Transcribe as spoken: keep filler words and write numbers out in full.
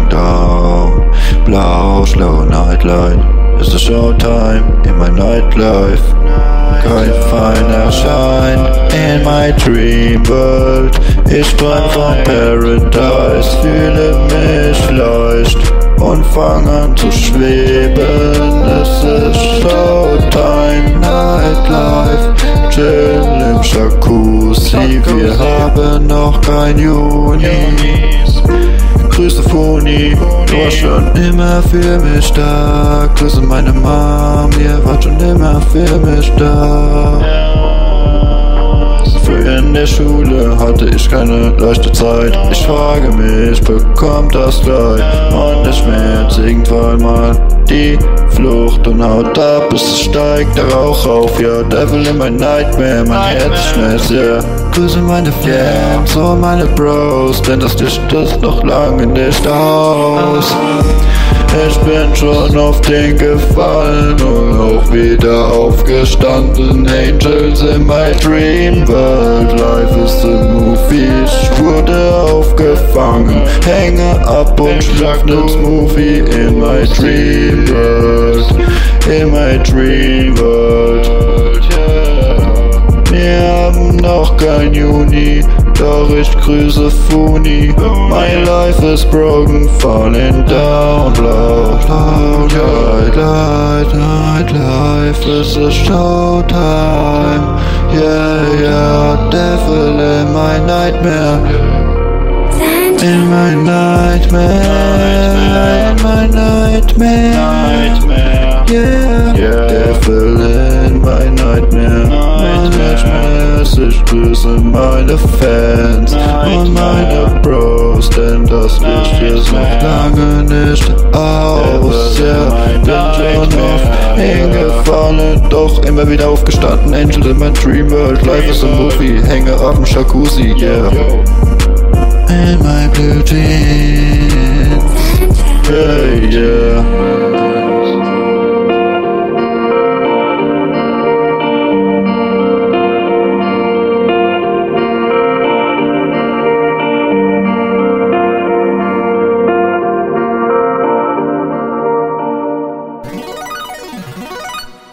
down. Blau, slow nightlight. It's a showtime in my nightlife. Kein feiner Schein in my dream world. Ich träum von Paradise, fühle mich leicht und fang an zu schweben. Es ist Showtime, Nightlife, chill im Jacuzzi. Wir haben noch kein Juni. Grüße Funi, du warst schon immer für mich da. Grüße meine Mom, ihr wart schon immer für mich da. Früher in der Schule hatte ich keine leichte Zeit. Ich frage mich, bekommt das gleich? Und der Schmerz irgendwann mal die Flucht und haut ab, bis es steigt der Rauch auf. Ja, Devil in my nightmare, mein Herz schmerzt, ja. Yeah. Grüße meine Fans und meine Bros, denn das Licht ist noch lange nicht aus. Ich bin schon auf den gefallen und auch wieder aufgestanden. Angels in my dream world, life is a movie. Ich wurde aufgefangen, hänge ab und schlaf nen Smoothie in my dream world, in my dream world. Wir haben noch kein Juni, doch ich grüße Funi. My life is broken, falling down. Blau, blau, light, light, night life is a showtime. Yeah, yeah, devil in my nightmare. In my nightmare, in my nightmare. Yeah, yeah, devil in my nightmare. Ich grüße meine Fans und meine Bros, denn das Licht ist noch lange nicht aus. Ja, bin schon oft hingefallen, doch immer wieder aufgestanden. Angel in my dream world, life is a movie, hänge auf dem Jacuzzi, yeah. In my blue jeans, yeah, yeah.